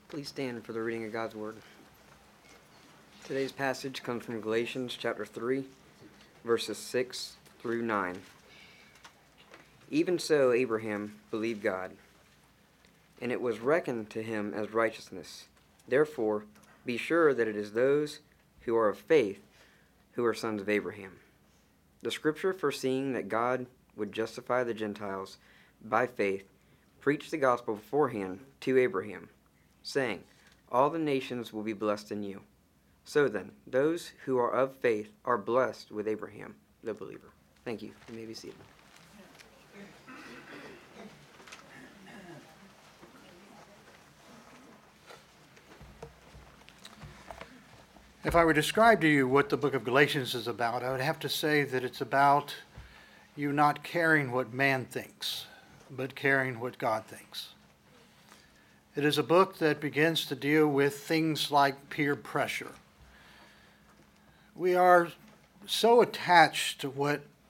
Please stand for the reading of God's Word. Today's passage comes from Galatians chapter 3, verses 6 through 9. Even so Abraham believed God, and it was reckoned to him as righteousness. Therefore, be sure that it is those who are of faith who are sons of Abraham. The Scripture, foreseeing that God would justify the Gentiles by faith, preached the gospel beforehand to Abraham, saying, all the nations will be blessed in you. So then, those who are of faith are blessed with Abraham, the believer. Thank you. You may be seated. If I were to describe to you what the book of Galatians is about, I would have to say that it's about you not caring what man thinks, but caring what God thinks. It is a book that begins to deal with things like peer pressure. We are so attached to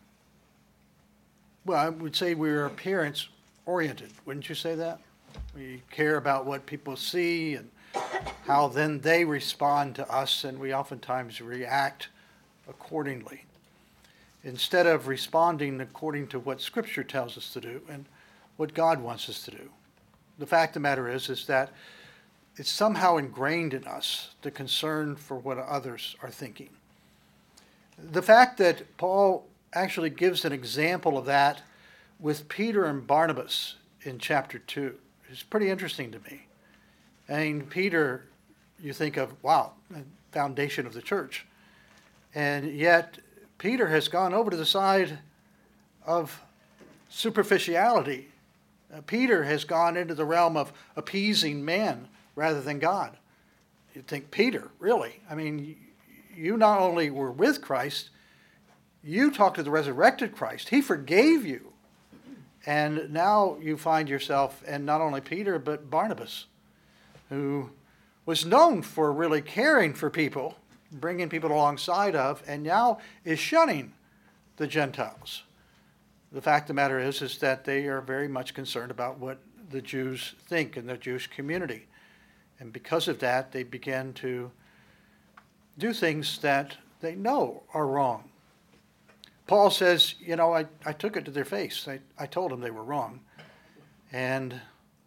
I would say we're appearance oriented. Wouldn't you say that? We care about what people see and how then they respond to us, and we oftentimes react accordingly, instead of responding according to what Scripture tells us to do and what God wants us to do. The fact of the matter is that it's somehow ingrained in us, the concern for what others are thinking. The fact that Paul actually gives an example of that with Peter and Barnabas in chapter 2 is pretty interesting to me. I mean, Peter, you think of, wow, the foundation of the church. And yet, Peter has gone over to the side of superficiality. Peter has gone into the realm of appeasing man rather than God. You'd think, Peter, really? I mean, you not only were with Christ, you talked to the resurrected Christ. He forgave you. And now you find yourself, and not only Peter, but Barnabas, who was known for really caring for people, bringing people alongside of, and now is shunning the Gentiles. The fact of the matter is that they are very much concerned about what the Jews think in the Jewish community. And because of that, they begin to do things that they know are wrong. Paul says, I took it to their face. I told them they were wrong. And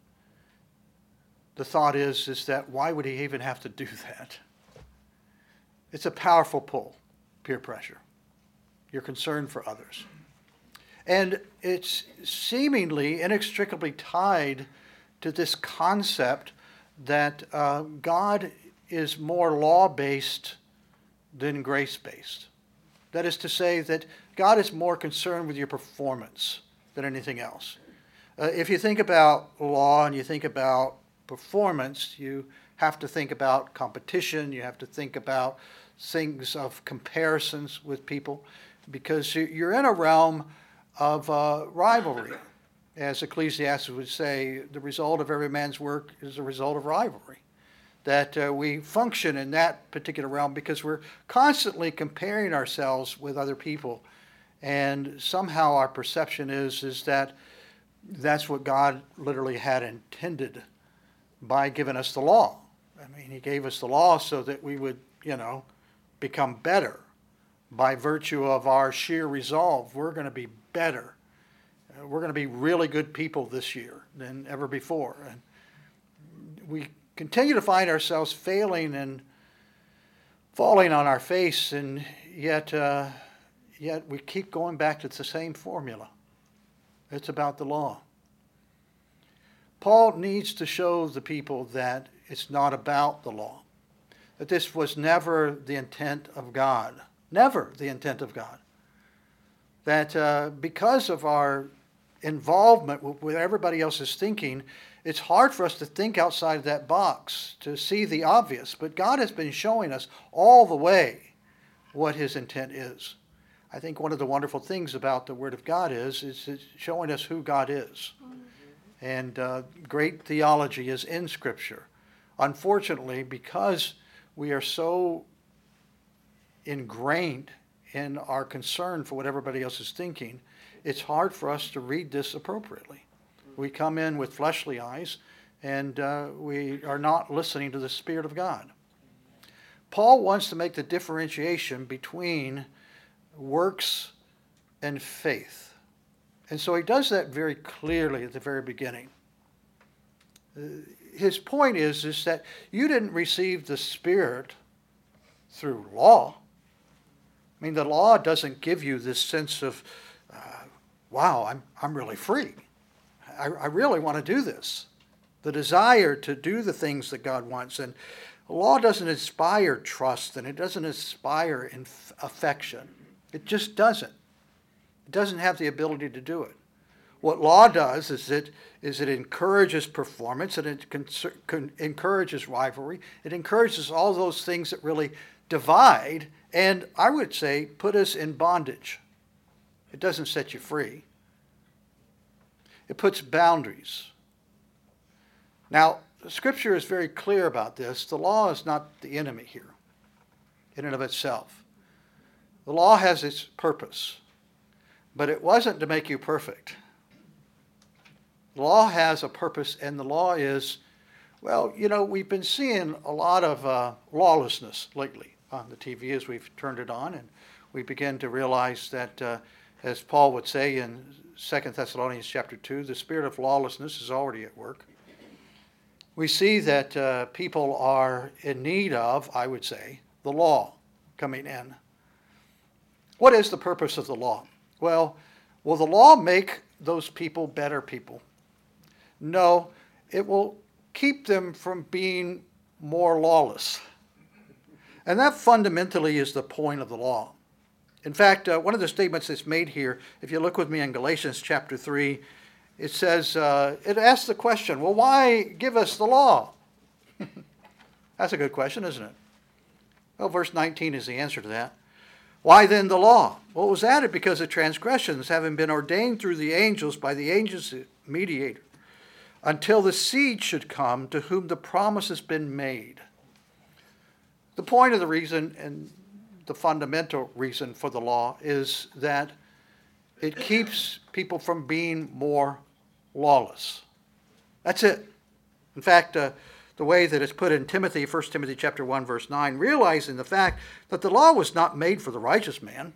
the thought is that why would he even have to do that? It's a powerful pull, peer pressure. You're concerned for others. And it's seemingly inextricably tied to this concept that God is more law-based than grace-based. That is to say that God is more concerned with your performance than anything else. If you think about law and you think about performance, you have to think about competition, you have to think about things of comparisons with people, because you're in a realm of rivalry. As Ecclesiastes would say, the result of every man's work is the result of rivalry. That we function in that particular realm because we're constantly comparing ourselves with other people. And somehow our perception is that that's what God literally had intended by giving us the law. I mean, he gave us the law so that we would, become better. By virtue of our sheer resolve, we're going to be better. We're going to be really good people this year than ever before. And we continue to find ourselves failing and falling on our face, and yet we keep going back to the same formula. It's about the law. Paul needs to show the people that it's not about the law, that this was never the intent of God, never the intent of God. That because of our involvement with what everybody else is thinking, it's hard for us to think outside of that box, to see the obvious. But God has been showing us all the way what his intent is. I think one of the wonderful things about the Word of God is it's showing us who God is. And great theology is in Scripture. Unfortunately, because we are so ingrained in our concern for what everybody else is thinking, it's hard for us to read this appropriately. We come in with fleshly eyes and we are not listening to the Spirit of God. Paul wants to make the differentiation between works and faith. And so he does that very clearly at the very beginning. His point is that you didn't receive the Spirit through law. I mean, the law doesn't give you this sense of, wow, I'm really free. I really want to do this. The desire to do the things that God wants. And the law doesn't inspire trust, and it doesn't inspire affection. It just doesn't. It doesn't have the ability to do it. What law does is it encourages performance, and it encourages rivalry. It encourages all those things that really divide, and I would say put us in bondage. It doesn't set you free. It puts boundaries. Now, Scripture is very clear about this. The law is not the enemy here in and of itself. The law has its purpose, but it wasn't to make you perfect. The law has a purpose, and the law is, well, we've been seeing a lot of lawlessness lately on the TV as we've turned it on, and we begin to realize that, as Paul would say in 2 Thessalonians chapter 2, the spirit of lawlessness is already at work. We see that people are in need of, I would say, the law coming in. What is the purpose of the law? Well, will the law make those people better people? No, it will keep them from being more lawless. And that fundamentally is the point of the law. In fact, one of the statements that's made here, if you look with me in Galatians chapter 3, it says, it asks the question, well, why give us the law? That's a good question, isn't it? Well, verse 19 is the answer to that. Why then the law? Well, it was added because of transgressions, having been ordained through the angels by the angels' mediator, until the seed should come to whom the promise has been made. The point of the reason and the fundamental reason for the law is that it keeps people from being more lawless. That's it. In fact, the way that it's put in Timothy, 1 Timothy chapter 1, verse 9, realizing the fact that the law was not made for the righteous man,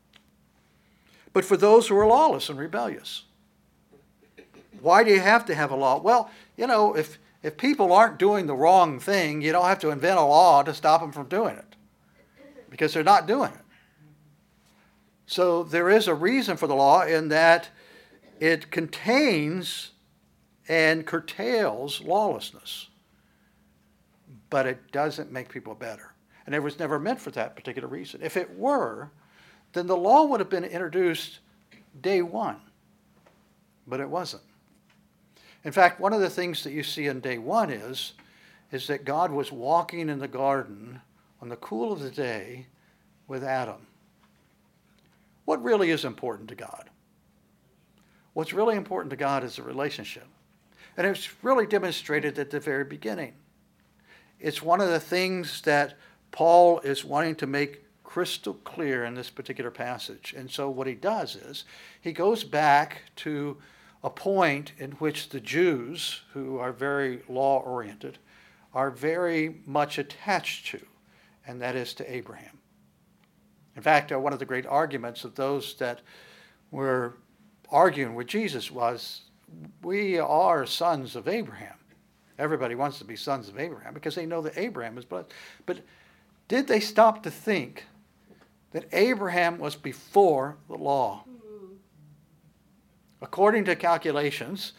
but for those who are lawless and rebellious. Why do you have to have a law? Well, if people aren't doing the wrong thing, you don't have to invent a law to stop them from doing it, because they're not doing it. So there is a reason for the law in that it contains and curtails lawlessness. But it doesn't make people better. And it was never meant for that particular reason. If it were, then the law would have been introduced day one. But it wasn't. In fact, one of the things that you see in day one is that God was walking in the garden on the cool of the day with Adam. What really is important to God? What's really important to God is a relationship. And it's really demonstrated at the very beginning. It's one of the things that Paul is wanting to make crystal clear in this particular passage. And so what he does is he goes back to a point in which the Jews, who are very law-oriented, are very much attached to, and that is to Abraham. In fact, one of the great arguments of those that were arguing with Jesus was, we are sons of Abraham. Everybody wants to be sons of Abraham because they know that Abraham is blessed. But did they stop to think that Abraham was before the law? According to calculations,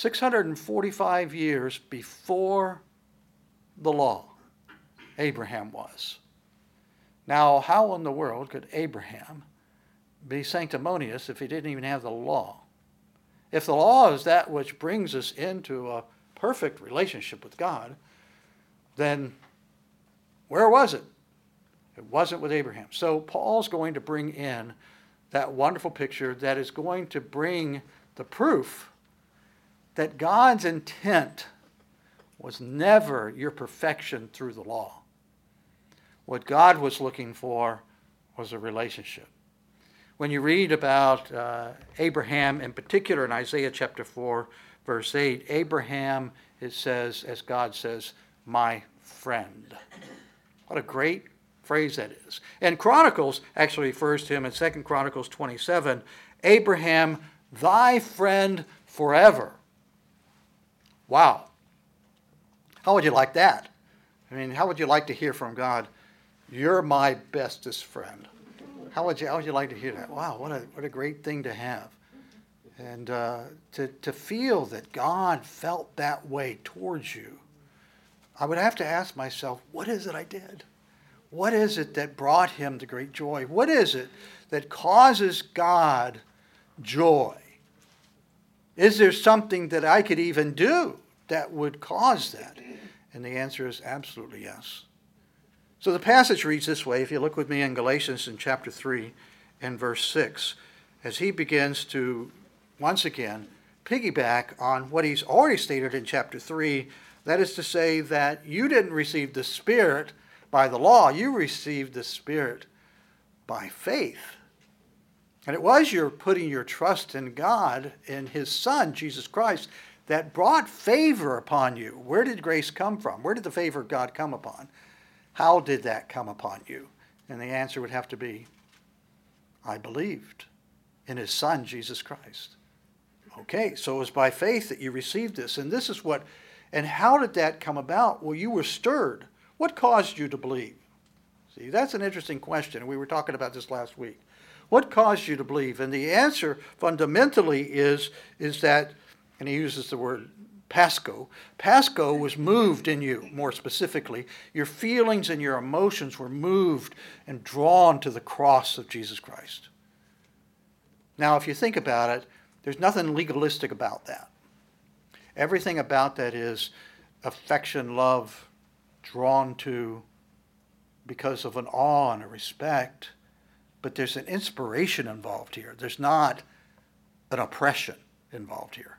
645 years before the law, Abraham was. Now, how in the world could Abraham be sanctimonious if he didn't even have the law? If the law is that which brings us into a perfect relationship with God, then where was it? It wasn't with Abraham. So Paul's going to bring in that wonderful picture that is going to bring the proof that God's intent was never your perfection through the law. What God was looking for was a relationship. When you read about Abraham in particular in Isaiah chapter 4, verse 8, Abraham, it says, as God says, my friend. What a great phrase that is. And Chronicles actually refers to him in 2 Chronicles 27, Abraham, thy friend forever. Wow. How would you like that? I mean, how would you like to hear from God, you're my bestest friend? How would you like to hear that? Wow, what a great thing to have. And to feel that God felt that way towards you, I would have to ask myself, what is it I did? What is it that brought him the great joy? What is it that causes God joy? Is there something that I could even do that would cause that? And the answer is absolutely yes. So the passage reads this way. If you look with me in Galatians in chapter 3 and verse 6, as he begins to, once again, piggyback on what he's already stated in chapter 3, that is to say that you didn't receive the Spirit by the law, you received the Spirit by faith. And it was your putting your trust in God, in his Son, Jesus Christ, that brought favor upon you. Where did grace come from? Where did the favor of God come upon? How did that come upon you? And the answer would have to be, I believed in his Son, Jesus Christ. Okay, so it was by faith that you received this. And this is what, and how did that come about? Well, you were stirred. What caused you to believe? See, that's an interesting question. We were talking about this last week. What caused you to believe? And the answer fundamentally is that, and he uses the word Pasco. Pasco was moved in you, more specifically. Your feelings and your emotions were moved and drawn to the cross of Jesus Christ. Now, if you think about it, there's nothing legalistic about that. Everything about that is affection, love, drawn to because of an awe and a respect. But there's an inspiration involved here. There's not an oppression involved here.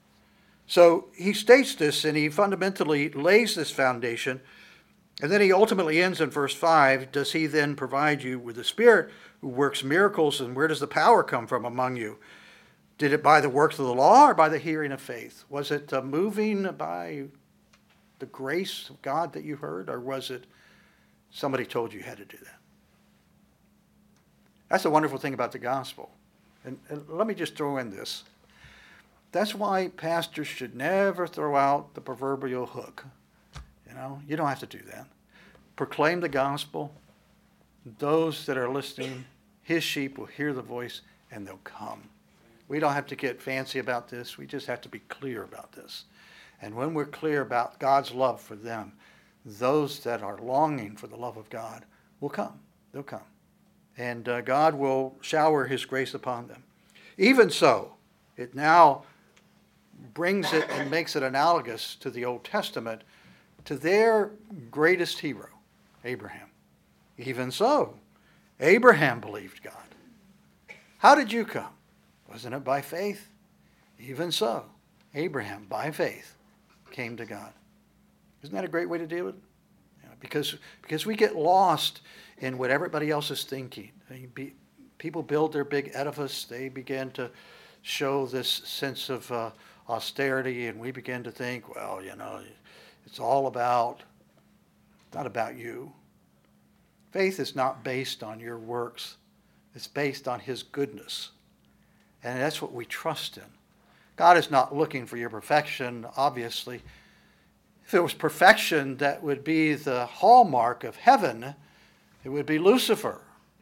So he states this, and he fundamentally lays this foundation, and then he ultimately ends in verse 5. Does he then provide you with the Spirit who works miracles, and where does the power come from among you? Did it by the works of the law or by the hearing of faith? Was it moving by the grace of God that you heard, or was it somebody told you had to do that? That's the wonderful thing about the gospel. And let me just throw in this. That's why pastors should never throw out the proverbial hook. You don't have to do that. Proclaim the gospel. Those that are listening, his sheep will hear the voice and they'll come. We don't have to get fancy about this. We just have to be clear about this. And when we're clear about God's love for them, those that are longing for the love of God will come. They'll come. And God will shower his grace upon them. Even so, it now brings it and makes it analogous to the Old Testament, to their greatest hero, Abraham. Even so, Abraham believed God. How did you come? Wasn't it by faith? Even so, Abraham, by faith, came to God. Isn't that a great way to deal with it? Because we get lost in what everybody else is thinking. People build their big edifice. They begin to show this sense of austerity, and we begin to think, well, it's all about, not about you. Faith is not based on your works. It's based on his goodness. And that's what we trust in. God is not looking for your perfection, obviously. If it was perfection that would be the hallmark of heaven, it would be Lucifer.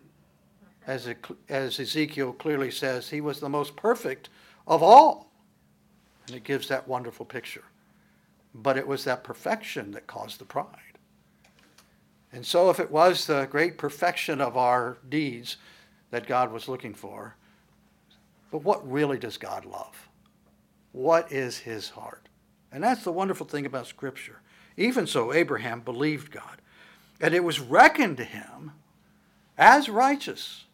As Ezekiel clearly says, he was the most perfect of all. And it gives that wonderful picture. But it was that perfection that caused the pride. And so if it was the great perfection of our deeds that God was looking for, but what really does God love? What is his heart? And that's the wonderful thing about Scripture. Even so, Abraham believed God, and it was reckoned to him as righteous.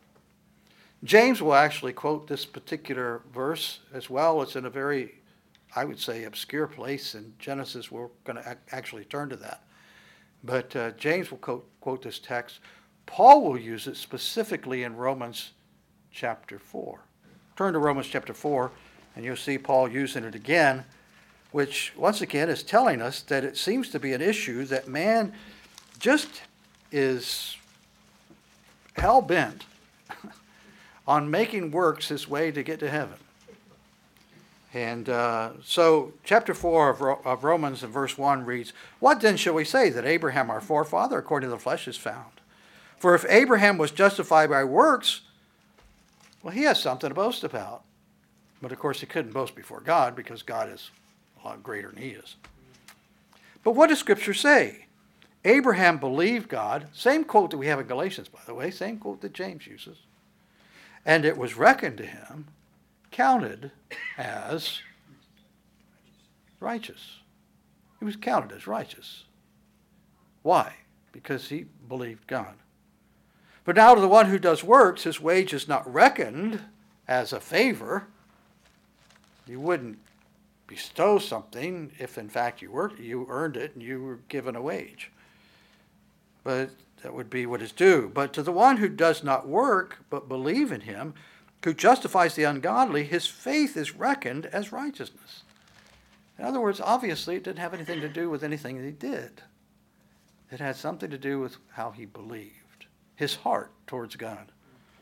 James will actually quote this particular verse as well. It's in a very, I would say, obscure place in Genesis. We're going to actually turn to that. But James will quote this text. Paul will use it specifically in Romans chapter 4. Turn to Romans chapter 4 And you'll see Paul using it again, which once again is telling us that it seems to be an issue that man just is hell-bent on making works his way to get to heaven. And so chapter 4 of Romans and verse 1 reads, "What then shall we say that Abraham our forefather according to the flesh is found? For if Abraham was justified by works, well, he has something to boast about. But of course he couldn't boast before God because God is a lot greater than he is. But what does Scripture say? Abraham believed God." Same quote that we have in Galatians, by the way. Same quote that James uses. "And it was reckoned to him," counted as righteous. He was counted as righteous. Why? Because he believed God. "But now to the one who does works, his wage is not reckoned as a favor." You wouldn't bestow something if in fact you earned it and you were given a wage. But that would be what is due. "But to the one who does not work, but believe in him, who justifies the ungodly, his faith is reckoned as righteousness." In other words, obviously it didn't have anything to do with anything that he did. It had something to do with how he believed, his heart towards God.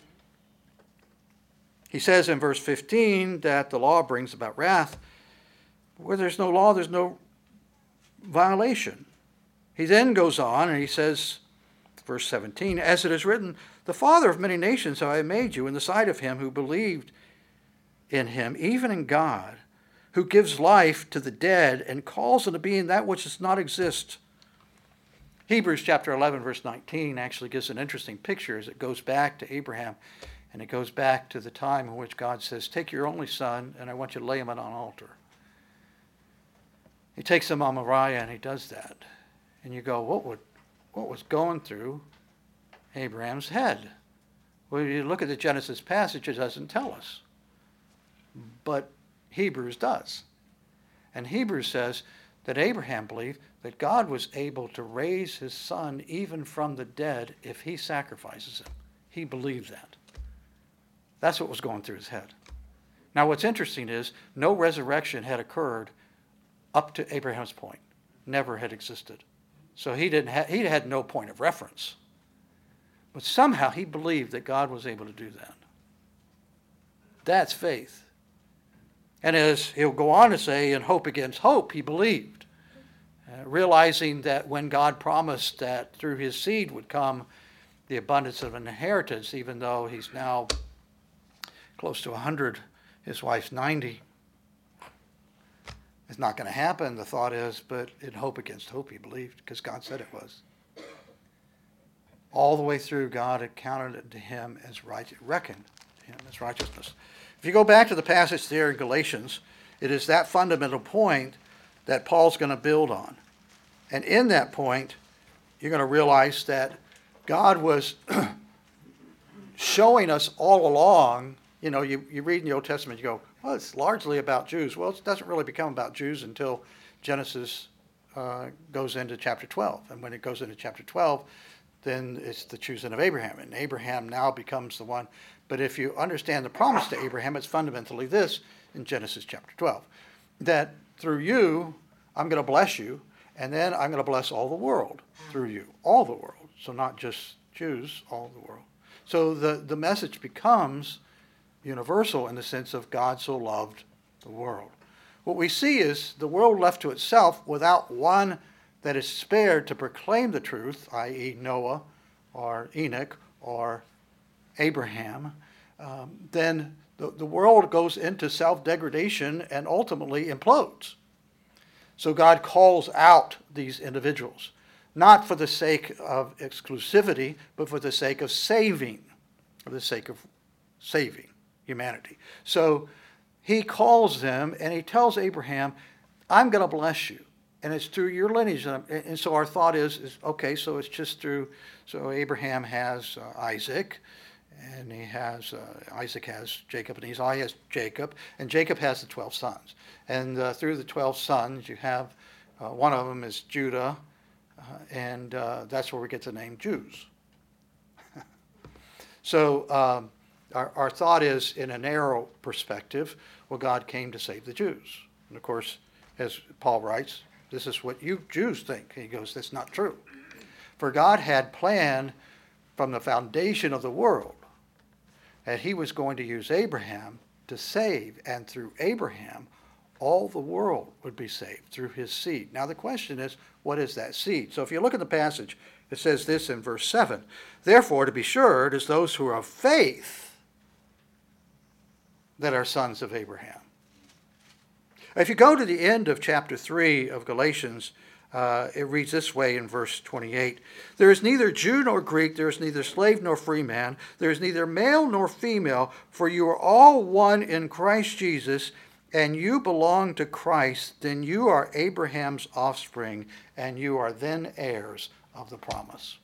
He says in verse 15 that the law brings about wrath. Where there's no law, there's no violation. He then goes on and he says, verse 17, "As it is written, the father of many nations have I made you in the sight of him who believed in him, even in God, who gives life to the dead and calls into being that which does not exist." Hebrews chapter 11, verse 19 actually gives an interesting picture as it goes back to Abraham, and it goes back to the time in which God says, "Take your only son, and I want you to lay him on an altar." He takes him on Moriah, and he does that. And you go, what was going through Abraham's head? Well, you look at the Genesis passage, it doesn't tell us. But Hebrews does. And Hebrews says that Abraham believed that God was able to raise his son even from the dead if he sacrifices him. He believed that. That's what was going through his head. Now what's interesting is no resurrection had occurred up to Abraham's point. Never had existed. So he had no point of reference. But somehow he believed that God was able to do that. That's faith. And as he'll go on to say, in hope against hope, he believed. Realizing that when God promised that through his seed would come the abundance of an inheritance, even though he's now close to 100, his wife's 90. It's not going to happen, the thought is, but in hope against hope he believed, because God said it was. All the way through, God had counted it to him as righteous, reckoned to him as righteousness. If you go back to the passage there in Galatians, it is that fundamental point that Paul's going to build on. And in that point, you're going to realize that God was showing us all along. You know, you read in the Old Testament, you go, well, it's largely about Jews. Well, it doesn't really become about Jews until Genesis goes into chapter 12. And when it goes into chapter 12, then it's the choosing of Abraham. And Abraham now becomes the one. But if you understand the promise to Abraham, it's fundamentally this in Genesis chapter 12. That through you, I'm going to bless you, and then I'm going to bless all the world through you. All the world. So not just Jews, all the world. So the message becomes universal in the sense of God so loved the world. What we see is the world left to itself without one that is spared to proclaim the truth, i.e. Noah or Enoch or Abraham, then the world goes into self-degradation and ultimately implodes. So God calls out these individuals, not for the sake of exclusivity, but for the sake of saving, for the sake of saving humanity. So he calls them and he tells Abraham, I'm going to bless you. And it's through your lineage. And so our thought is okay, so it's just through, so Abraham has Isaac, and he has, Isaac has Jacob, and Esau has Jacob, and Jacob has the 12 sons. And through the 12 sons, you have, one of them is Judah, and that's where we get the name Jews. So Our thought is, in a narrow perspective, well, God came to save the Jews. And of course, as Paul writes, this is what you Jews think. He goes, that's not true. For God had planned from the foundation of the world that he was going to use Abraham to save, and through Abraham, all the world would be saved through his seed. Now the question is, what is that seed? So if you look at the passage, it says this in verse 7. Therefore, to be sure, it is those who are of faith that are sons of Abraham. If you go to the end of chapter 3 of Galatians, it reads this way in verse 28. There is neither Jew nor Greek, there is neither slave nor free man, there is neither male nor female, for you are all one in Christ Jesus, and you belong to Christ, then you are Abraham's offspring, and you are then heirs of the promise.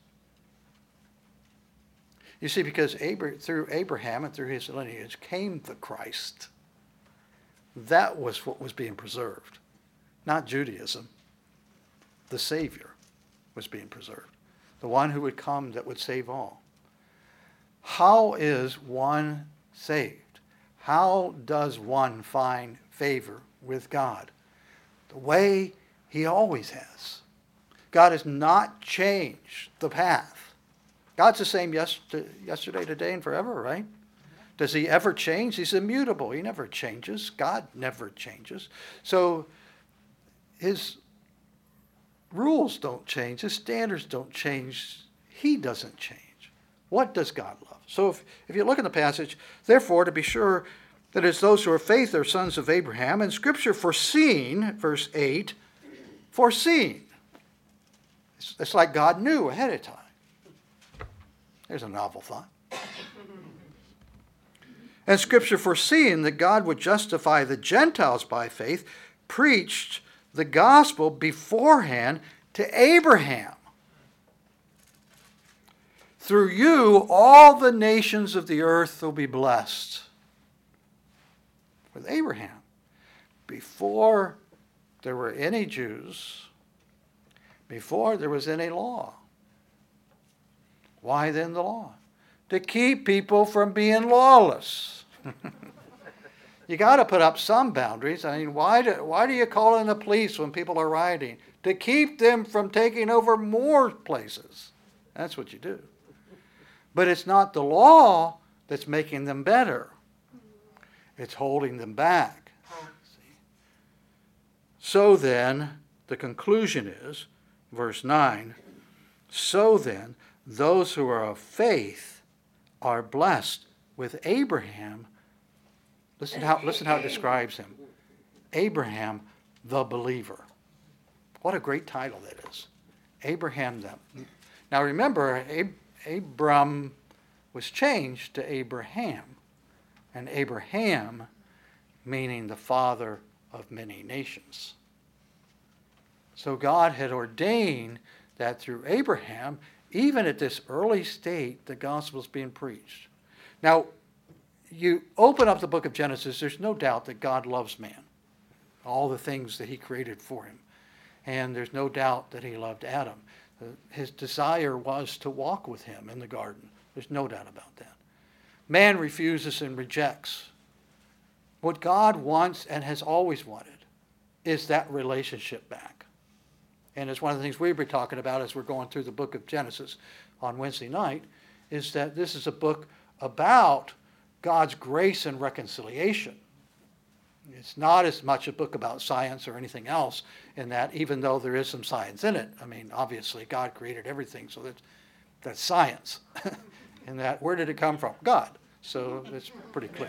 You see, because through Abraham and through his lineage came the Christ. That was what was being preserved, not Judaism. The Savior was being preserved, the one who would come that would save all. How is one saved? How does one find favor with God? The way he always has. God has not changed the path. God's the same yesterday, today, and forever, right? Does he ever change? He's immutable. He never changes. God never changes. So his rules don't change. His standards don't change. He doesn't change. What does God love? So if you look in the passage, therefore, to be sure that it's those who are faith are sons of Abraham, and Scripture foreseen, verse 8, foreseen. It's like God knew ahead of time. There's a novel thought. And Scripture foreseeing that God would justify the Gentiles by faith, preached the gospel beforehand to Abraham. Through you, all the nations of the earth will be blessed. With Abraham, before there were any Jews, before there was any law. Why then the law? To keep people from being lawless. You got to put up some boundaries. I mean, why do you call in the police when people are rioting? To keep them from taking over more places. That's what you do. But it's not the law that's making them better. It's holding them back. So then, the conclusion is, verse 9, so then, those who are of faith are blessed with Abraham. Listen how it describes him. Abraham, the believer. What a great title that is. Abraham, Now remember, Abram was changed to Abraham. And Abraham, meaning the father of many nations. So God had ordained that through Abraham, even at this early state, the gospel is being preached. Now, you open up the book of Genesis, there's no doubt that God loves man, all the things that he created for him. And there's no doubt that he loved Adam. His desire was to walk with him in the garden. There's no doubt about that. Man refuses and rejects. What God wants and has always wanted is that relationship back. And it's one of the things we'll be talking about as we're going through the book of Genesis on Wednesday night, is that this is a book about God's grace and reconciliation. It's not as much a book about science or anything else in that, even though there is some science in it. I mean, obviously, God created everything, so that's science. And that, where did it come from? God. So it's pretty clear.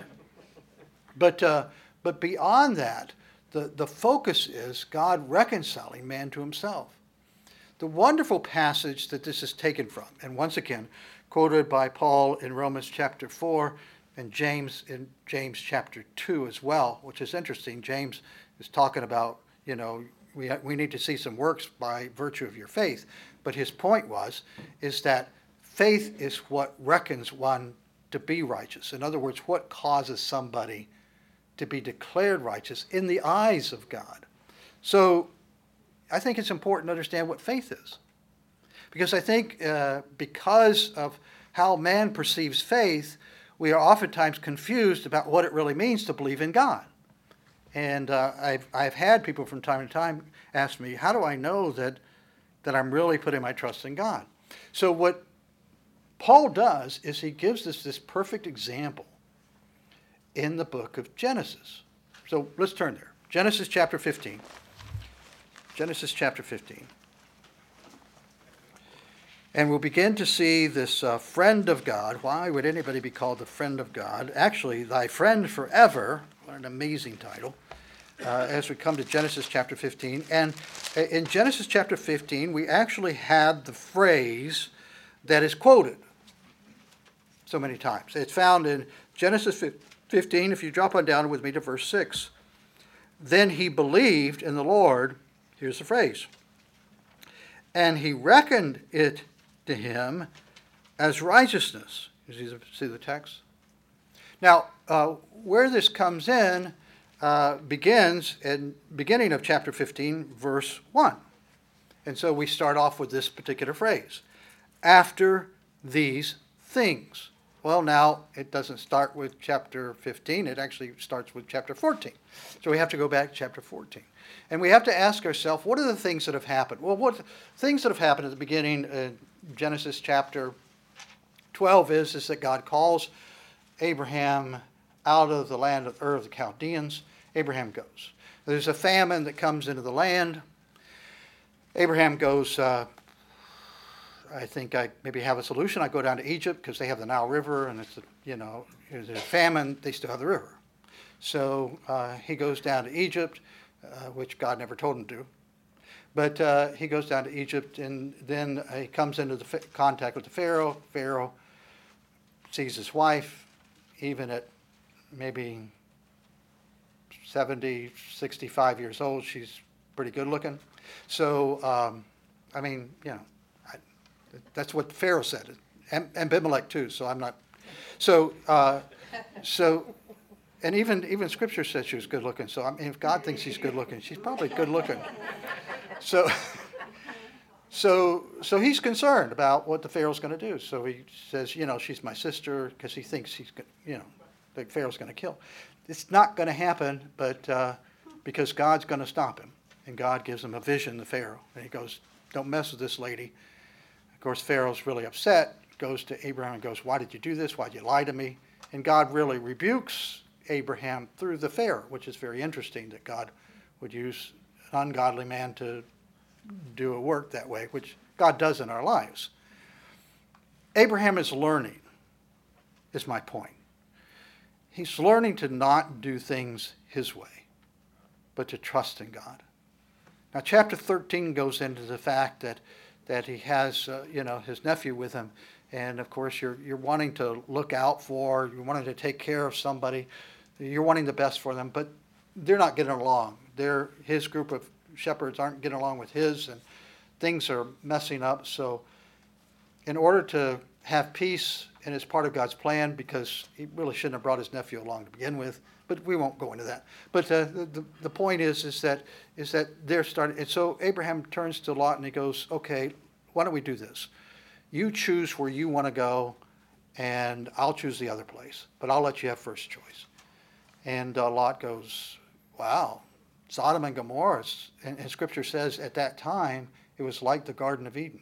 But beyond that, the focus is God reconciling man to himself. The wonderful passage that this is taken from, and once again, quoted by Paul in Romans chapter 4 and James in James chapter 2 as well, which is interesting. James is talking about, we need to see some works by virtue of your faith. But his point is that faith is what reckons one to be righteous. In other words, what causes somebody to be declared righteous in the eyes of God. So I think it's important to understand what faith is. Because I think because of how man perceives faith, we are oftentimes confused about what it really means to believe in God. And I've had people from time to time ask me, how do I know that I'm really putting my trust in God? So what Paul does is he gives us this perfect example in the book of Genesis. So let's turn there. Genesis chapter 15. Genesis chapter 15. And we'll begin to see this friend of God. Why would anybody be called the friend of God? Actually, thy friend forever. What an amazing title. As we come to Genesis chapter 15. And in Genesis chapter 15, we actually had the phrase that is quoted so many times. It's found in Genesis 15, if you drop on down with me to verse 6. Then he believed in the Lord. Here's the phrase. And he reckoned it to him as righteousness. You see the text? Now, where this comes in begins in beginning of chapter 15, verse 1. And so we start off with this particular phrase. After these things. Well, now, it doesn't start with chapter 15. It actually starts with chapter 14. So we have to go back to chapter 14. And we have to ask ourselves, what are the things that have happened? Well, what things that have happened at the beginning Genesis chapter 12 is that God calls Abraham out of the land of Ur of the Chaldeans. Abraham goes. There's a famine that comes into the land. Abraham goes, I think I maybe have a solution. I go down to Egypt because they have the Nile River, and it's, there's a famine. They still have the river. So he goes down to Egypt, which God never told him to. But he goes down to Egypt, and then he comes into the contact with the Pharaoh. Pharaoh sees his wife, even at maybe 70, 65 years old. She's pretty good looking. So, that's what Pharaoh said. And Abimelech too, so I'm not. So, and even Scripture says she was good looking. So, if God thinks she's good looking, she's probably good looking. So he's concerned about what the Pharaoh's going to do. So he says, she's my sister, because he thinks that Pharaoh's going to kill. It's not going to happen, but because God's going to stop him. And God gives him a vision, the Pharaoh. And he goes, don't mess with this lady. Of course, Pharaoh's really upset, goes to Abraham and goes, why did you do this? Why did you lie to me? And God really rebukes Abraham through the Pharaoh, which is very interesting that God would use an ungodly man to do a work that way, which God does in our lives. Abraham is learning, is my point. He's learning to not do things his way, but to trust in God. Now, chapter 13 goes into the fact that he has, his nephew with him. And, of course, you're wanting to look out for, you're wanting to take care of somebody. You're wanting the best for them, but they're not getting along. His group of shepherds aren't getting along with his, and things are messing up. So in order to have peace, and it's part of God's plan, because he really shouldn't have brought his nephew along to begin with, but we won't go into that. But the point is that they're starting. And so Abraham turns to Lot and he goes, okay, why don't we do this? You choose where you want to go, and I'll choose the other place, but I'll let you have first choice. And Lot goes, wow, Sodom and Gomorrah, and Scripture says at that time it was like the Garden of Eden.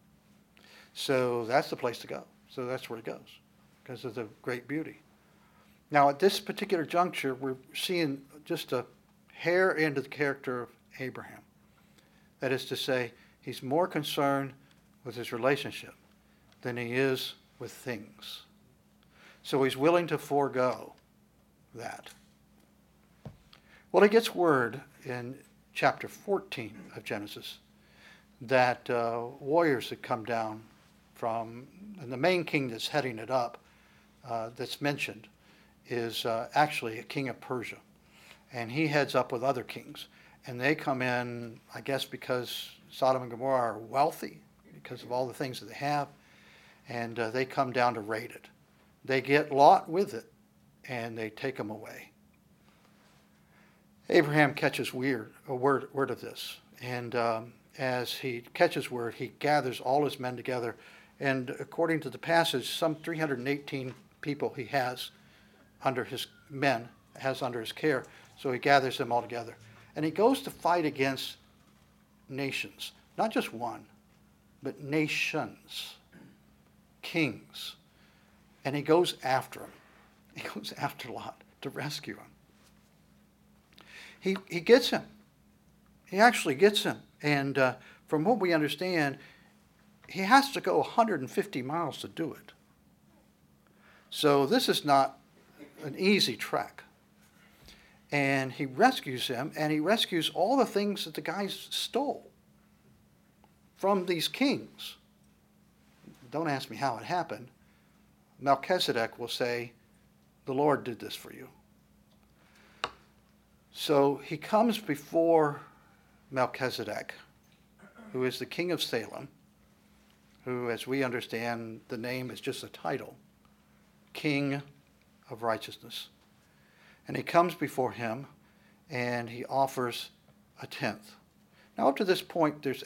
So that's the place to go. So that's where it goes, because of the great beauty. Now, at this particular juncture, we're seeing just a hair into the character of Abraham. That is to say, he's more concerned with his relationship than he is with things. So he's willing to forego that. Well, he gets word in chapter 14 of Genesis that warriors had come down from, and the main king that's heading it up, that's mentioned, is actually a king of Persia. And he heads up with other kings. And they come in, I guess because Sodom and Gomorrah are wealthy, because of all the things that they have, and they come down to raid it. They get Lot with it, and they take him away. Abraham catches word of this, and as he catches word, he gathers all his men together, and according to the passage, some 318 people he has under his men, has under his care. So he gathers them all together. And he goes to fight against nations. Not just one, but nations, kings. And he goes after them. He goes after Lot to rescue him. He gets him. He actually gets him. And from what we understand, he has to go 150 miles to do it. So this is not an easy trek. And he rescues him, and he rescues all the things that the guys stole from these kings. Don't ask me how it happened. Melchizedek will say, the Lord did this for you. So he comes before Melchizedek, who is the king of Salem, who, as we understand, the name is just a title, King of Righteousness. And he comes before him, and he offers a tenth. Now, up to this point, there's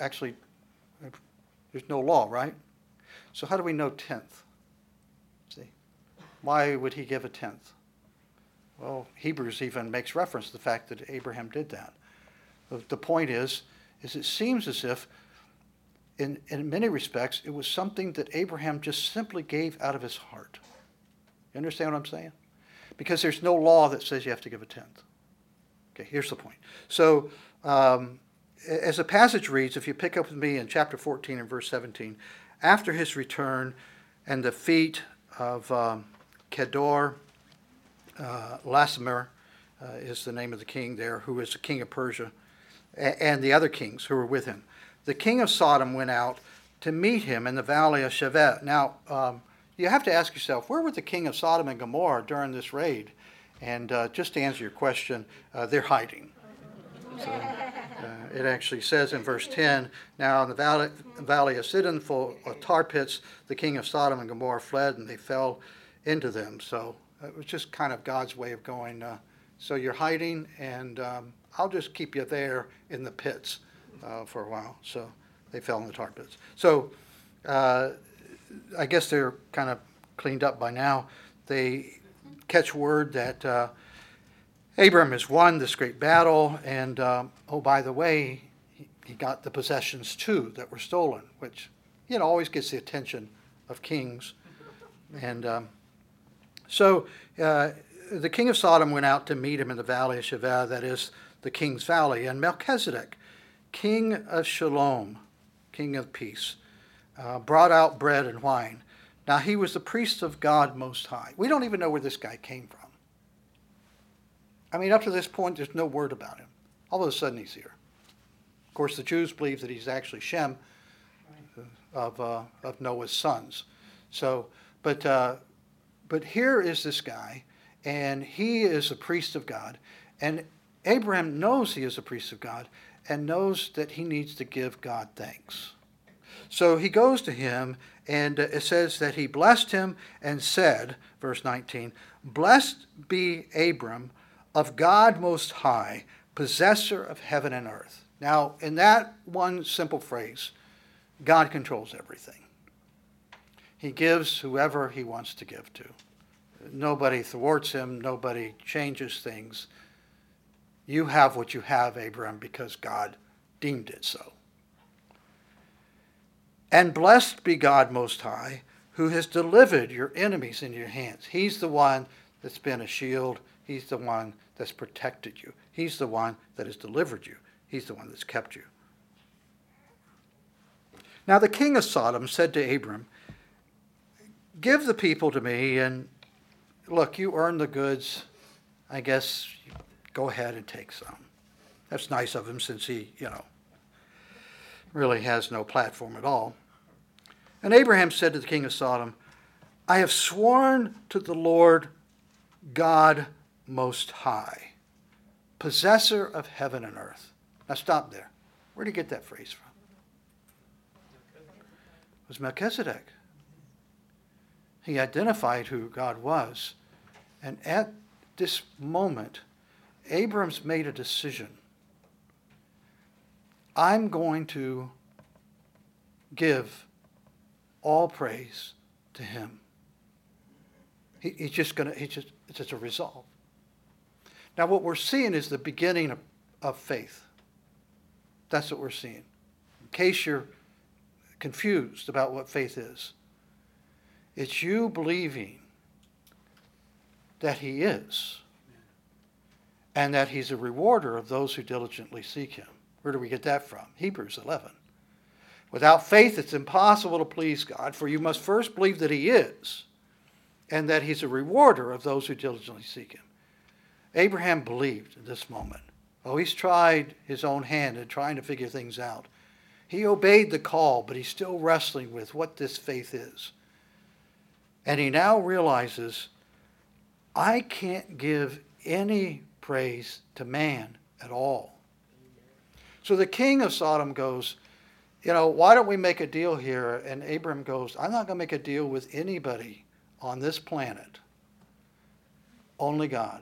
no law, right? So how do we know tenth? See, why would he give a tenth? Well, Hebrews even makes reference to the fact that Abraham did that. The point is it seems as if, in many respects, it was something that Abraham just simply gave out of his heart. You understand what I'm saying? Because there's no law that says you have to give a tenth. Okay, here's the point. So, as the passage reads, if you pick up with me in chapter 14 and verse 17, after his return and the feat of Kedor, Laomer is the name of the king there, who is the king of Persia, and the other kings who were with him. The king of Sodom went out to meet him in the valley of Shaveh. Now, you have to ask yourself, where were the king of Sodom and Gomorrah during this raid? And just to answer your question, they're hiding. So, it actually says in verse 10, now in the valley of Sidon, full of tar pits, the king of Sodom and Gomorrah fled, and they fell into them. So it was just kind of God's way of going, so you're hiding, and I'll just keep you there in the pits for a while. So they fell in the tar pits. So I guess they're kind of cleaned up by now. They catch word that Abram has won this great battle, and oh, by the way, he got the possessions too that were stolen, which, always gets the attention of kings. And so the king of Sodom went out to meet him in the valley of Shaveh, that is the king's valley, and Melchizedek, king of Shalom, king of peace, brought out bread and wine. Now he was the priest of God Most High. We don't even know where this guy came from. I mean, up to this point, there's no word about him. All of a sudden, he's here. Of course, the Jews believe that he's actually Shem of Noah's sons. So, but here is this guy, and he is a priest of God, and Abraham knows he is a priest of God, and knows that he needs to give God thanks. So he goes to him, and it says that he blessed him and said, verse 19, "Blessed be Abram of God Most High, possessor of heaven and earth." Now, in that one simple phrase, God controls everything. He gives whoever he wants to give to. Nobody thwarts him. Nobody changes things. You have what you have, Abram, because God deemed it so. "And blessed be God Most High, who has delivered your enemies in your hands." He's the one that's been a shield. He's the one that's protected you. He's the one that has delivered you. He's the one that's kept you. Now the king of Sodom said to Abram, "Give the people to me, and look, you earn the goods. I guess go ahead and take some." That's nice of him, since he, really has no platform at all. And Abraham said to the king of Sodom, "I have sworn to the Lord God Most High, possessor of heaven and earth." Now stop there. Where did he get that phrase from? It was Melchizedek. He identified who God was. And at this moment, Abram's made a decision. I'm going to give all praise to him. It's just a resolve. Now what we're seeing is the beginning of faith. That's what we're seeing. In case you're confused about what faith is. It's you believing that he is, and that he's a rewarder of those who diligently seek him. Where do we get that from? Hebrews 11. Without faith, it's impossible to please God, for you must first believe that he is, and that he's a rewarder of those who diligently seek him. Abraham believed in this moment. Oh, he's tried his own hand in trying to figure things out. He obeyed the call, but he's still wrestling with what this faith is. And he now realizes, I can't give any praise to man at all. So the king of Sodom goes, why don't we make a deal here? And Abraham goes, I'm not going to make a deal with anybody on this planet. Only God.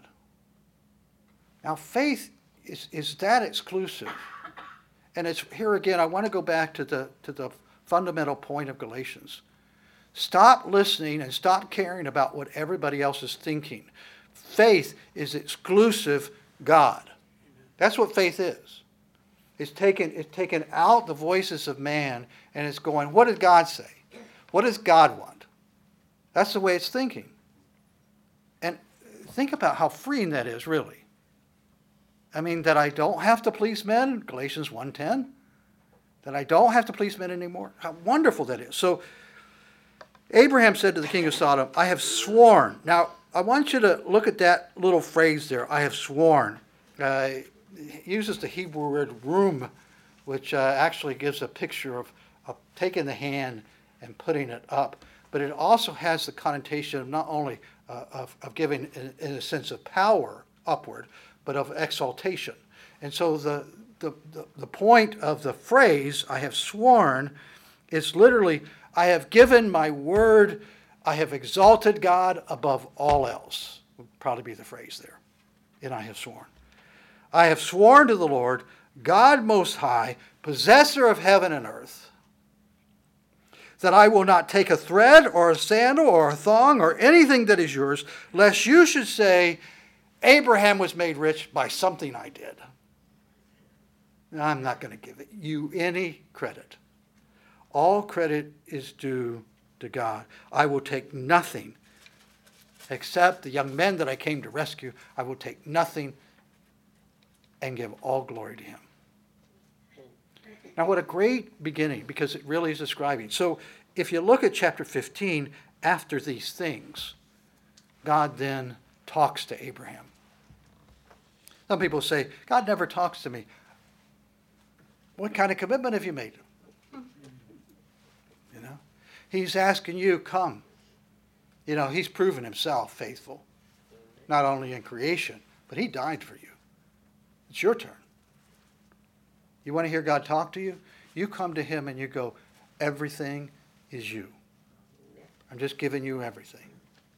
Now faith is that exclusive. And it's here again, I want to go back to the fundamental point of Galatians. Stop listening and stop caring about what everybody else is thinking. Faith is exclusive God. That's what faith is. It's taken out the voices of man and it's going, what did God say? What does God want? That's the way it's thinking. And think about how freeing that is, really. I mean, that I don't have to please men, Galatians 1:10. That I don't have to please men anymore. How wonderful that is. So Abraham said to the king of Sodom, I have sworn. Now, I want you to look at that little phrase there, I have sworn. He uses the Hebrew word rum, which actually gives a picture of taking the hand and putting it up. But it also has the connotation of not only of giving, in a sense, of power upward, but of exaltation. And so the point of the phrase, I have sworn, is literally, I have given my word, I have exalted God above all else, would probably be the phrase there. And I have sworn. I have sworn to the Lord, God Most High, possessor of heaven and earth, that I will not take a thread or a sandal or a thong or anything that is yours, lest you should say, Abraham was made rich by something I did. I'm not going to give you any credit. All credit is due to God. I will take nothing except the young men that I came to rescue. I will take nothing and give all glory to him. Now what a great beginning, because it really is describing. So if you look at chapter 15, after these things, God then talks to Abraham. Some people say, God never talks to me. What kind of commitment have you made? He's asking you, come. He's proven himself faithful. Not only in creation, but he died for you. It's your turn. You want to hear God talk to you? You come to him and you go, everything is you. I'm just giving you everything.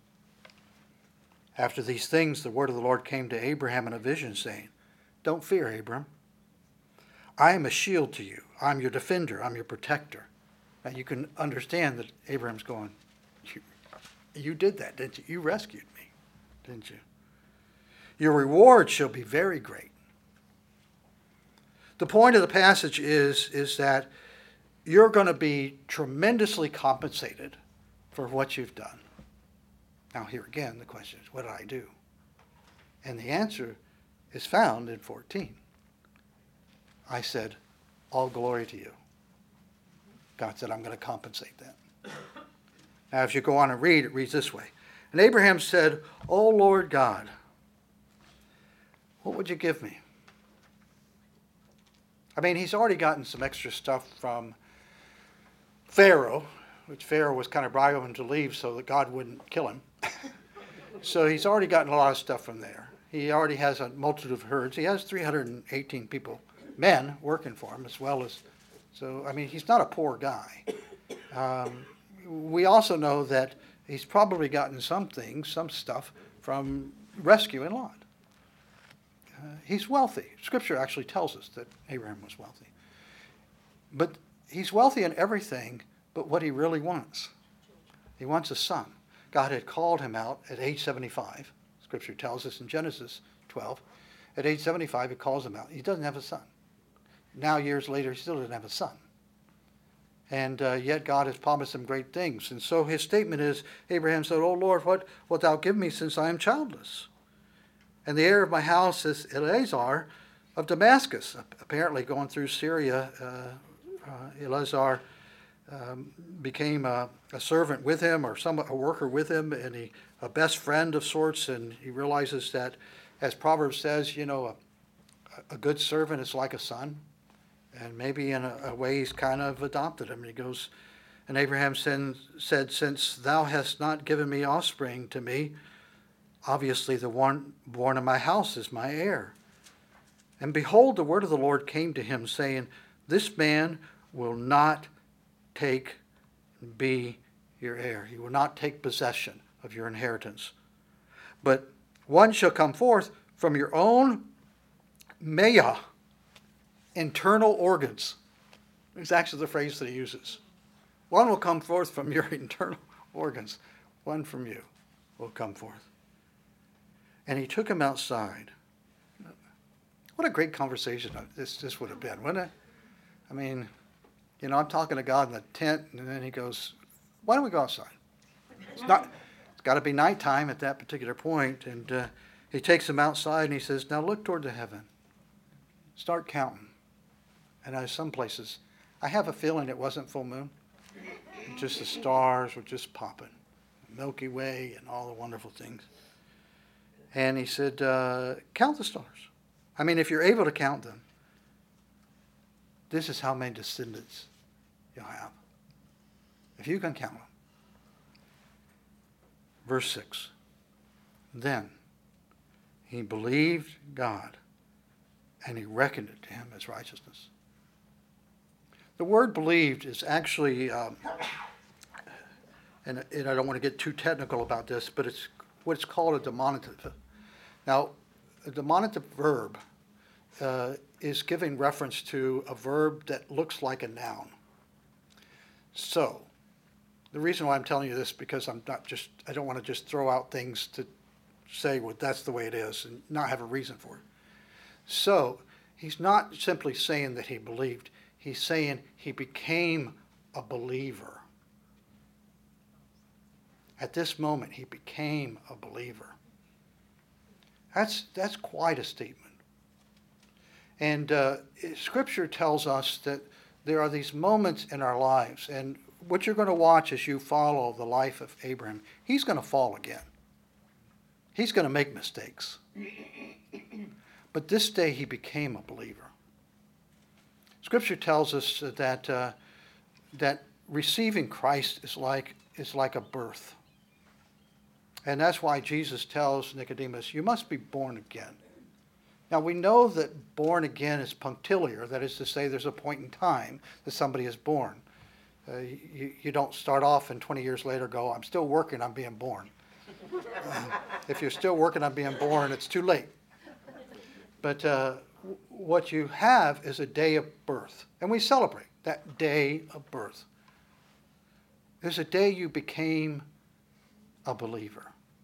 After these things, the word of the Lord came to Abraham in a vision, saying, don't fear, Abram. I am a shield to you. I'm your defender. I'm your protector. Now you can understand that Abraham's going, you did that, didn't you? You rescued me, didn't you? Your reward shall be very great. The point of the passage is that you're going to be tremendously compensated for what you've done. Now here again, the question is, what did I do? And the answer is found in 14. I said, all glory to you. God said, I'm going to compensate that. Now, if you go on and read, it reads this way. And Abraham said, O Lord God, what would you give me? I mean, he's already gotten some extra stuff from Pharaoh, which Pharaoh was kind of bribing him to leave so that God wouldn't kill him. So he's already gotten a lot of stuff from there. He already has a multitude of herds. He has 318 people, men, working for him, as well as... So, I mean, he's not a poor guy. We also know that he's probably gotten some stuff from rescuing Lot. He's wealthy. Scripture actually tells us that Abraham was wealthy. But he's wealthy in everything but what he really wants. He wants a son. God had called him out at age 75. Scripture tells us in Genesis 12. At age 75, he calls him out. He doesn't have a son. Now, years later, he still doesn't have a son. And yet God has promised him great things. And so his statement is, Abraham said, "O Lord, what wilt thou give me, since I am childless? And the heir of my house is Eleazar of Damascus." Apparently going through Syria, Eleazar became a servant with him, or a worker with him, and a best friend of sorts. And he realizes that, as Proverbs says, a good servant is like a son. And maybe in a way he's kind of adopted him. He goes, and Abraham said, "Since thou hast not given me offspring to me, obviously the one born in my house is my heir. And behold, the word of the Lord came to him, saying, This man will not be your heir. He will not take possession of your inheritance. But one shall come forth from your own maya, internal organs." It's actually the phrase that he uses. One will come forth from your internal organs. One from you will come forth. And he took him outside. What a great conversation this would have been, wouldn't it? I mean, I'm talking to God in the tent, and then he goes, "Why don't we go outside?" It's got to be nighttime at that particular point. And he takes him outside, and he says, "Now look toward the heaven. Start counting." And there's some places, I have a feeling it wasn't full moon. Just the stars were just popping. Milky Way and all the wonderful things. And he said, count the stars. I mean, if you're able to count them, this is how many descendants you'll have. If you can count them. Verse 6. Then he believed God, and he reckoned it to him as righteousness. The word believed is actually, and I don't want to get too technical about this, but it's what's called a demonative. Now, a demonative verb is giving reference to a verb that looks like a noun. So, the reason why I'm telling you this, because I don't want to just throw out things to say, well, that's the way it is, and not have a reason for it. So, he's not simply saying that he believed. He's saying he became a believer. At this moment, he became a believer. That's quite a statement. And Scripture tells us that there are these moments in our lives, and what you're going to watch as you follow the life of Abraham, he's going to fall again. He's going to make mistakes. But this day he became a believer. Scripture tells us that receiving Christ is like a birth. And that's why Jesus tells Nicodemus, you must be born again. Now we know that born again is punctiliar. That is to say, there's a point in time that somebody is born. You don't start off and 20 years later go, I'm still working on being born. If you're still working on being born, it's too late. But what you have is a day of birth. And we celebrate that day of birth. There's a day you became a believer.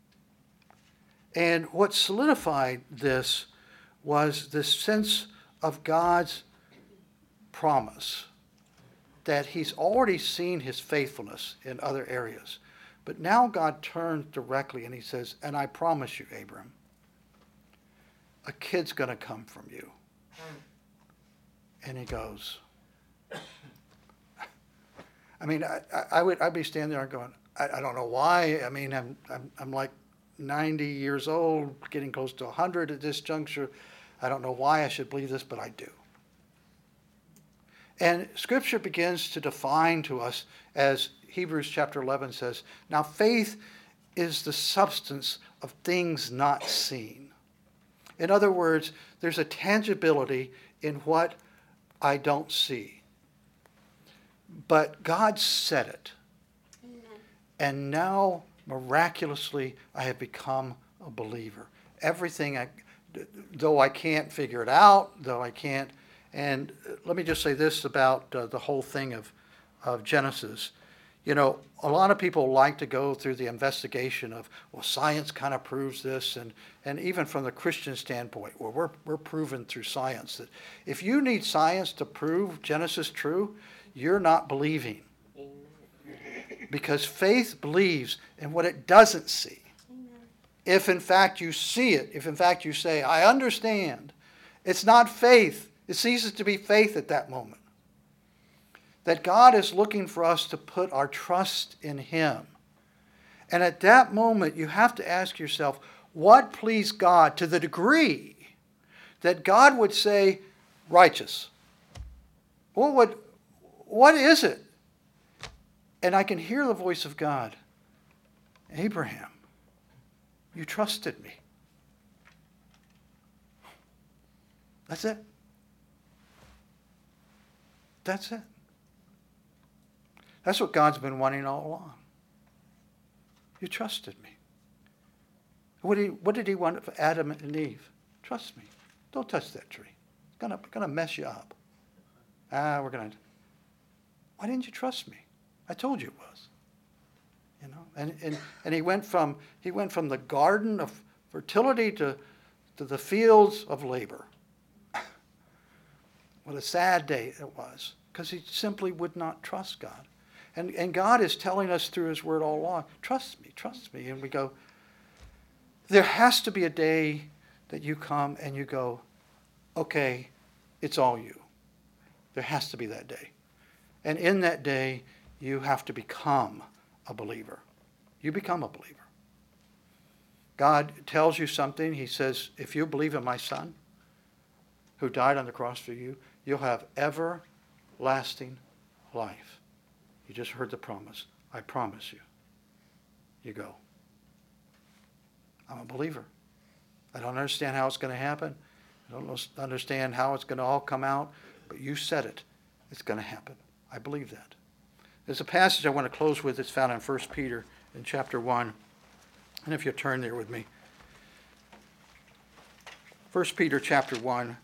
And what solidified this was this sense of God's promise that he's already seen his faithfulness in other areas. But now God turns directly and he says, and I promise you, Abram, a kid's going to come from you. And he goes, I mean, I'd be standing there going, I don't know why. I mean, I'm like 90 years old, getting close to 100 at this juncture. I don't know why I should believe this, but I do. And Scripture begins to define to us, as Hebrews chapter 11 says, now faith is the substance of things not seen. In other words, there's a tangibility in what I don't see. But God said it. Amen. And now, miraculously, I have become a believer. Everything, though I can't figure it out, though I can't. And let me just say this about the whole thing of Genesis. You know, a lot of people like to go through the investigation of, well, science kind of proves this, and even from the Christian standpoint, well, we're proven through science that if you need science to prove Genesis true, you're not believing. Because faith believes in what it doesn't see. If in fact you see it, if in fact you say, I understand, it's not faith. It ceases to be faith at that moment. That God is looking for us to put our trust in Him. And at that moment, you have to ask yourself, what pleased God to the degree that God would say, righteous? What is it? And I can hear the voice of God. Abraham, you trusted me. That's it. That's it. That's what God's been wanting all along. You trusted me. What did He want for Adam and Eve? Trust me. Don't touch that tree. It's gonna mess you up. Why didn't you trust me? I told you it was. You know, and he went from the garden of fertility to the fields of labor. What a sad day it was, because he simply would not trust God. And God is telling us through His Word all along, trust me. And we go, there has to be a day that you come and you go, okay, it's all you. There has to be that day. And in that day, you have to become a believer. You become a believer. God tells you something. He says, if you believe in my Son, who died on the cross for you, you'll have everlasting life. You just heard the promise. I promise you. You go. I'm a believer. I don't understand how it's going to happen. I don't understand how it's going to all come out. But you said it. It's going to happen. I believe that. There's a passage I want to close with. It's found in 1 Peter in chapter 1. And if you'll turn there with me. 1 Peter chapter 1.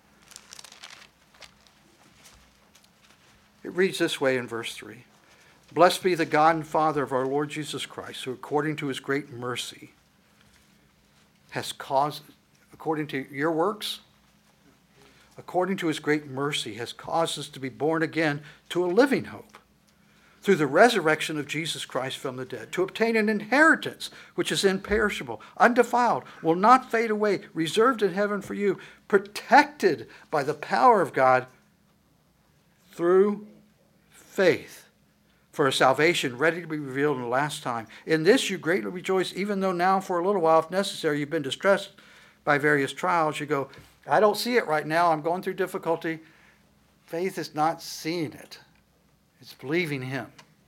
It reads this way in verse 3. Blessed be the God and Father of our Lord Jesus Christ, who according to His great mercy has caused, according to your works, according to His great mercy has caused us to be born again to a living hope through the resurrection of Jesus Christ from the dead, to obtain an inheritance which is imperishable, undefiled, will not fade away, reserved in heaven for you, protected by the power of God through faith, for a salvation ready to be revealed in the last time. In this you greatly rejoice, even though now for a little while, if necessary, you've been distressed by various trials. You go, I don't see it right now. I'm going through difficulty. Faith is not seeing it. It's believing Him.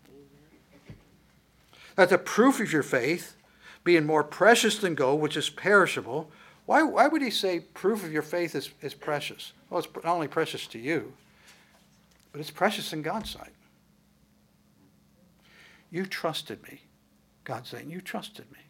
That the proof of your faith, being more precious than gold, which is perishable. Why would he say proof of your faith is precious? Well, it's not only precious to you, but it's precious in God's sight. You trusted me. God's saying, you trusted me.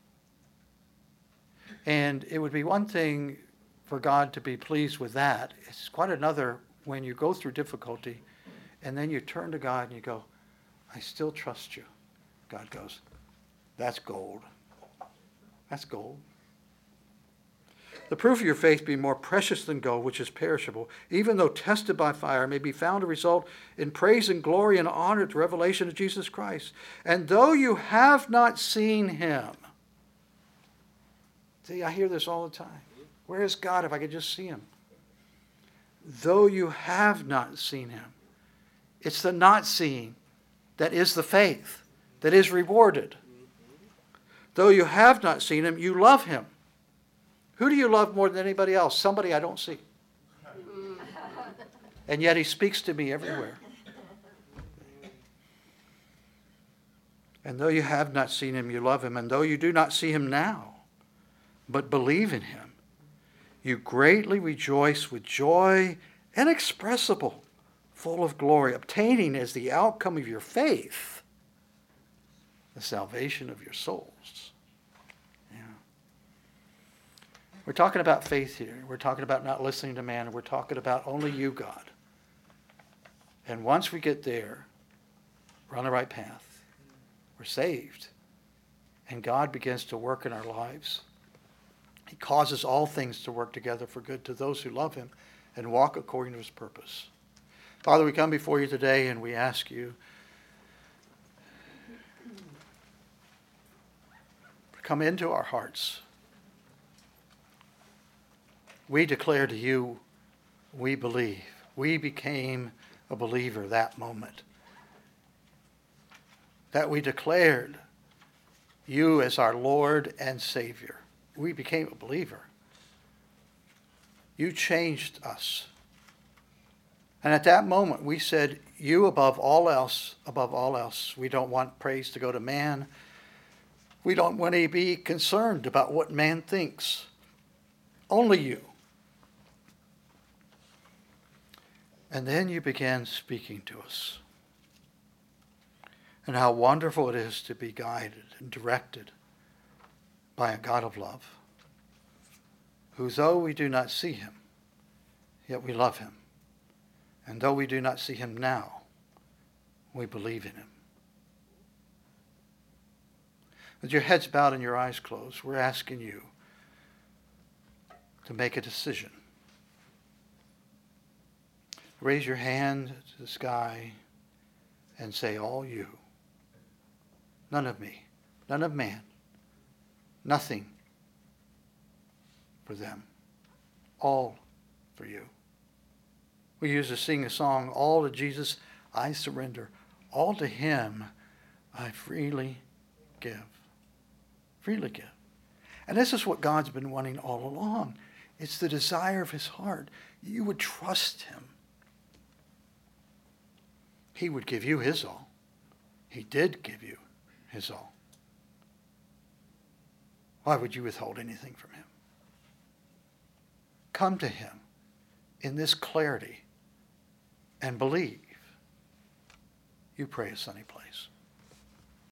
And it would be one thing for God to be pleased with that. It's quite another when you go through difficulty and then you turn to God and you go, I still trust you. God goes, that's gold. That's gold. The proof of your faith being more precious than gold, which is perishable, even though tested by fire, may be found to result in praise and glory and honor at the revelation of Jesus Christ. And though you have not seen Him. See, I hear this all the time. Where is God if I could just see Him? Though you have not seen Him. It's the not seeing that is the faith, that is rewarded. Though you have not seen Him, you love Him. Who do you love more than anybody else? Somebody I don't see. And yet He speaks to me everywhere. And though you have not seen Him, you love Him. And though you do not see Him now, but believe in Him, you greatly rejoice with joy inexpressible, full of glory, obtaining as the outcome of your faith the salvation of your souls. We're talking about faith here. We're talking about not listening to man. We're talking about only you, God. And once we get there, we're on the right path. we're saved. And God begins to work in our lives. He causes all things to work together for good to those who love him and walk according to his purpose. Father, we come before you today and we ask you to come into our hearts. We declare to you, we believe. We became a believer that moment. That we declared you as our Lord and Savior. We became a believer. You changed us. And at that moment we said, you above all else, above all else. We don't want praise to go to man. We don't want to be concerned about what man thinks. Only you. And then you began speaking to us. And how wonderful it is to be guided and directed by a God of love, who though we do not see him, yet we love him. And though we do not see him now, we believe in him. With your heads bowed and your eyes closed, we're asking you to make a decision. Raise your hand to the sky and say, all you. None of me, none of man, nothing for them, all for you. We used to sing a song, all to Jesus I surrender, all to him I freely give. Freely give. And this is what God's been wanting all along. It's the desire of his heart. You would trust him. He would give you his all. He did give you his all. Why would you withhold anything from him? Come to him in this clarity and believe. You pray a sunny place.